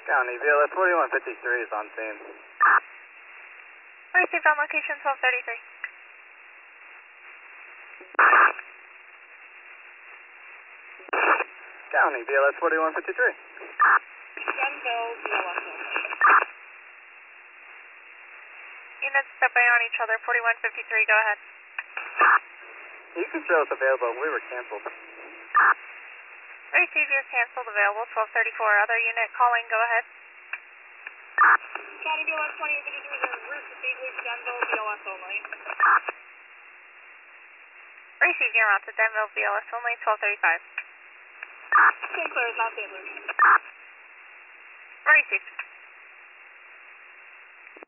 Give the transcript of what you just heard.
County, BLS 4153 is on scene. Received on location 1233. County, BLS 4153. Denville, BLS only. Units stepping on each other, 4153, go ahead. You can show us available, we were canceled. Received, you're canceled, available 1234. Other unit calling, go ahead. County BLS 2853 is en route to St. Luke's, Denville, BLS only. Received, you're on to Denville, BLS only, 1235. Sinclair is not St. Luke's. Received.